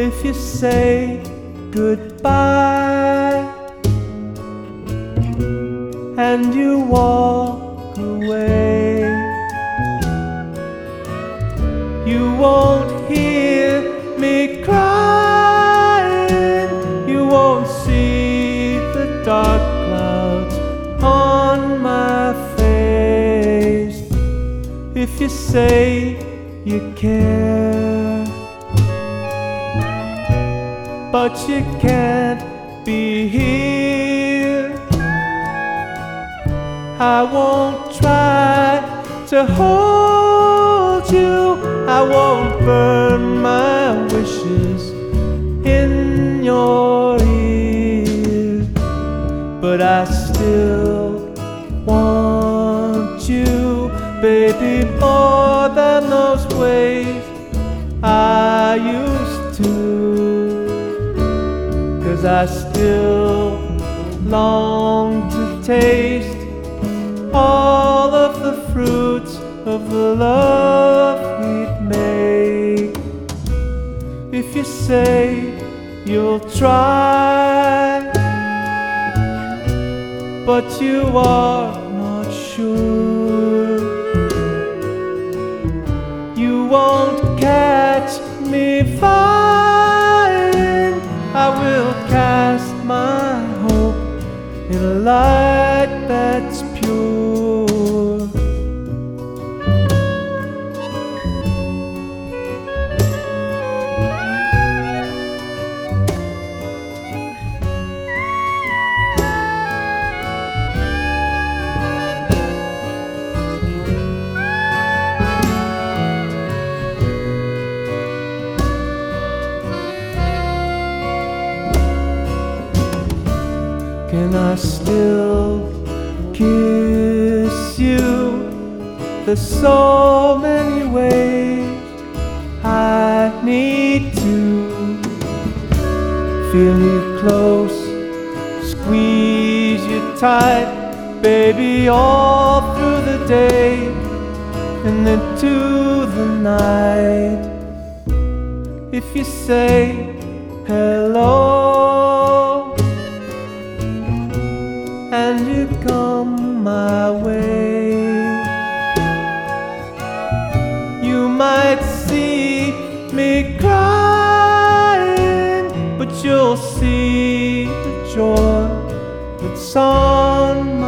if you say goodbye and you walk away. You won't hear me crying, you won't see the dark clouds on my face if you say you care. But you can't be here. I won't try to hold you, I won't burn my wishes in your ear, but I still want you, baby, more than those ways I used to. 'Cause I still long to taste all of the fruits of the love we'd make. If you say you'll try, but you are not sure, you won't catch me fighting. I will cast my hope in a light that's pure. Can I still kiss you? There's so many ways I need to feel you close, squeeze you tight, baby, all through the day and then to the night. If you say hello and you come my way, you might see me crying, but you'll see the joy that's on